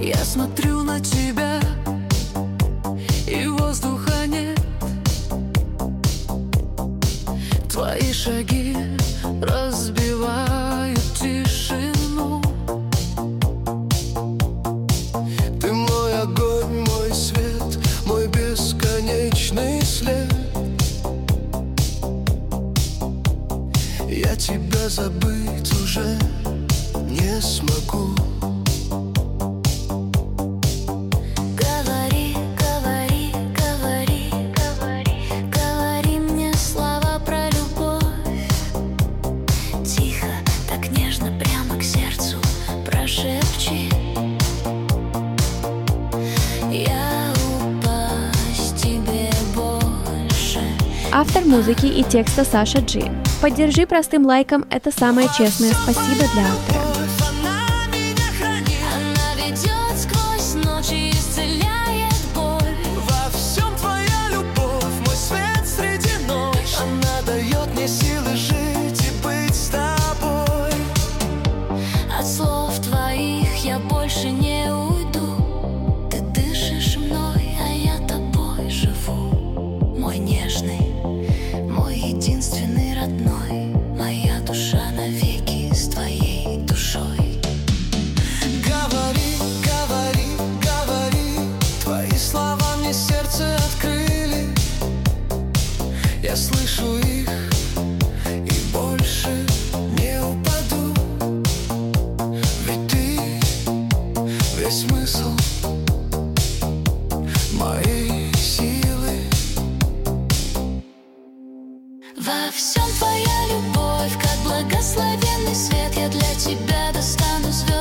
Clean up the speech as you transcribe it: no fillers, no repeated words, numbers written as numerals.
Я смотрю на тебя, и воздуха нет. Твои шаги разбивают тишину. Ты мой огонь, мой свет, мой бесконечный след. Я тебя забыть уже не смогу. Говори, говори, говори, говори, говори мне слова про любовь. Тихо, так нежно, прямо к сердцу прошепчи. Я упасть тебе больше. Автор музыки и текста Саша Джи. Поддержи простым лайком, это самое честное спасибо для автора. Она меня хранит, Она ведет сквозь ночи, исцеляет боль. во всем твоя любовь, мой свет среди ночи. Она дает мне силы жить и быть с тобой. От слов твоих я больше не уйду. Ты дышишь мной, а я тобой живу. Мой нежный, мой единственный родной. Моя душа навеки с твоей душой. Говори, говори, говори, твои слова мне сердце открыли. Я слышу их и больше не упаду. Ведь ты весь смысл моей силы. Во всем твоя любовь, как благословенный свет. Я для тебя достану звезд.